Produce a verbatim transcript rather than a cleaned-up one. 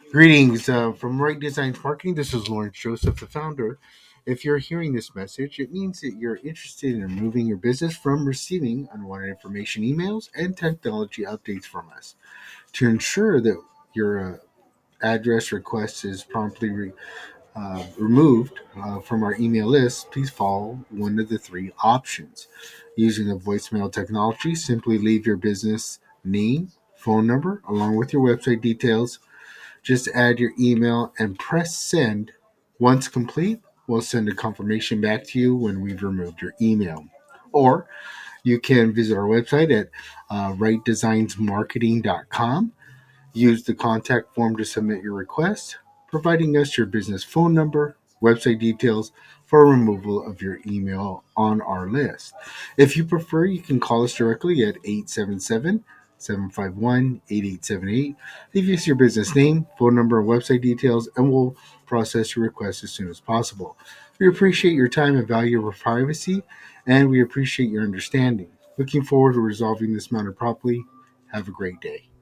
Greetings uh, from Right Designs Marketing. This is Lawrence Joseph, the founder. If you're hearing this message, it means that you're interested in removing your business from receiving unwanted information, emails, and technology updates from us. To ensure that your uh, address request is promptly re- uh, removed uh, from our email list, please follow one of the three options. Using the voicemail technology, simply leave your business name, phone number, along with your website details. Just add your email and press send. Once complete, we'll send a confirmation back to you when we've removed your email. Or you can visit our website at uh, right designs marketing dot com. Use the contact form to submit your request, providing us your business phone number, website details for removal of your email on our list. If you prefer, you can call us directly at eight seven seven, seven five one, eight eight seven eight. Leave us your business name, phone number, and website details, and we'll process your request as soon as possible. We appreciate your time and value your privacy, and we appreciate your understanding. Looking forward to resolving this matter properly. Have a great day.